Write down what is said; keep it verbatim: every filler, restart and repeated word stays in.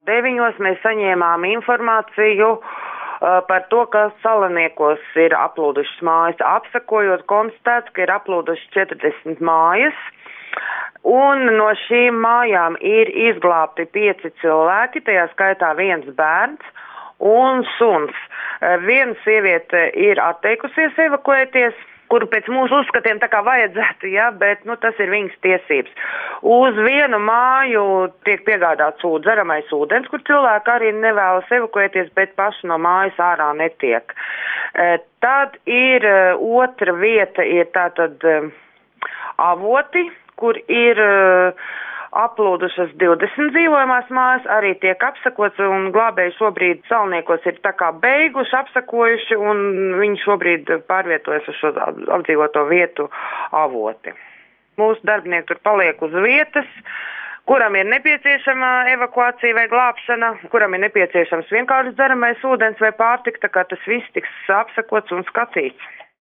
deviņos mēs saņēmām informāciju uh, par to, ka Salaniekos ir aplūdušas mājas. Apsakojot konstatēts, ka ir aplūdušas četrdesmit mājas, un no šīm mājām ir izglābti pieci cilvēki, tajā skaitā viens bērns un suns. Uh, viena sieviete ir atteikusies evakuēties, kuru pēc mūsu uzskatiem tā kā vajadzētu, ja, bet, nu, tas ir viņas tiesības. Uz vienu māju tiek piegādāts ūd, dzeramais ūdens, kur cilvēki arī nevēlas evakuēties, bet paši no mājas ārā netiek. E, tad ir e, otra vieta, ir tātad e, avoti, kur ir e, aplūdušas divdesmit dzīvojamās mājas, arī tiek apsakots, un glābēji šobrīd Salaniekos ir tā kā beiguši, apsakojuši, un viņi šobrīd pārvietojas uz šo apdzīvoto vietu avoti. Mūsu darbinieki tur paliek uz vietas, kuram ir nepieciešama evakuācija vai glābšana, kuram ir nepieciešams vienkārši dzeramais ūdens vai pārtika, tā kā tas viss tiks apsakots un skatīts.